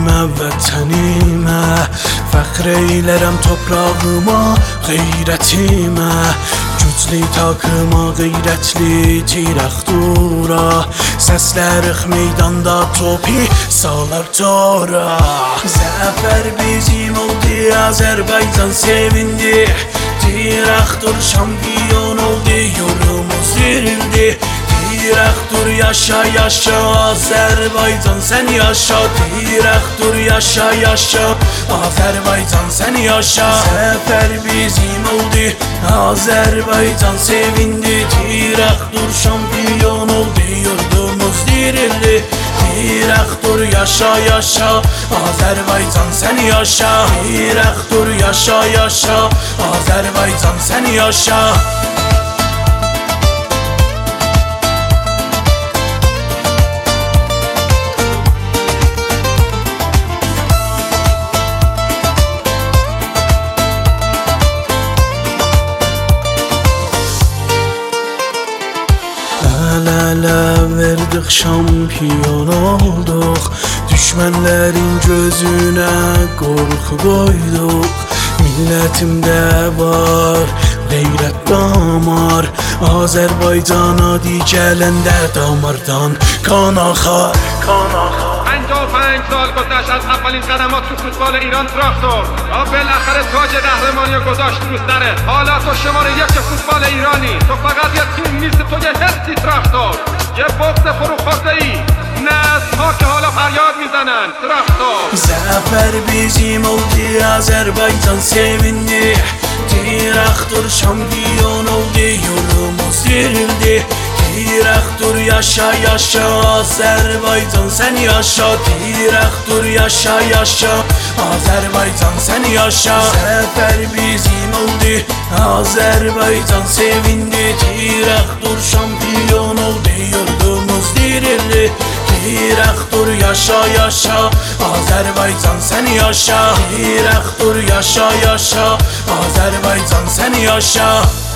dilimə, vətənimə fəxr eylərəm toprağıma, qeyrətimə güclü takıma, qeyrətli tirəxdura səslərik meydanda topi salar tora. Zəfər bizim oldu, Azərbaycan sevindi, tirəxdur şampiyon oldu, yolumuz dirildi. Tirəxdur yaşa yaşa, Azərbaycan sən yaşa. Tirəxdur yaşa yaşa, Azərbaycan sən yaşa. Zəfər bizim oldu, Azərbaycan sevindi, tirəxdur şampiyon oldu, yurdumuz dirildi. Tirəxdur yaşa yaşa, Azərbaycan sən yaşa. Tirəxdur yaşa yaşa, Azərbaycan sən yaşa. El-ele verdik, şampiyon olduk, düşmənlərin gözünə qorxu qoyduq. Millətimdə var qeyrət damar, Azərbaycana digələndə damardan kan axar. 55 سال گذشت از اولین قدمات تو فوتبال ایران تراکتور و بالاخره تاج قهرمانی رو گذاشت رو سره. حالا تو شماره 1 فوتبال ایرانی، تو فقط یه تیم نیست، تو یه حسی تراکتور، یه بغض فروخورده‌ای. نسل‌ها که حالا فریاد میزنن تراکتور. Zəfər bizim oldu, Azərbaycan sevindi, tirəxdur şampiyon oldu, yolumuz dirildi. Tirəxdur yaşa yaşa, Azərbaycan sən yaşa. Tirəxdur yaşa yaşa, Azərbaycan sən yaşa. Zəfər bizim oldu, Azərbaycan sevindi, tirəxdur şampiyon oldu, yurdumuz dirildi. Tirəxdur yaşa yaşa, Azərbaycan sən yaşa. Tirəxdur yaşa yaşa, Azərbaycan sən yaşa.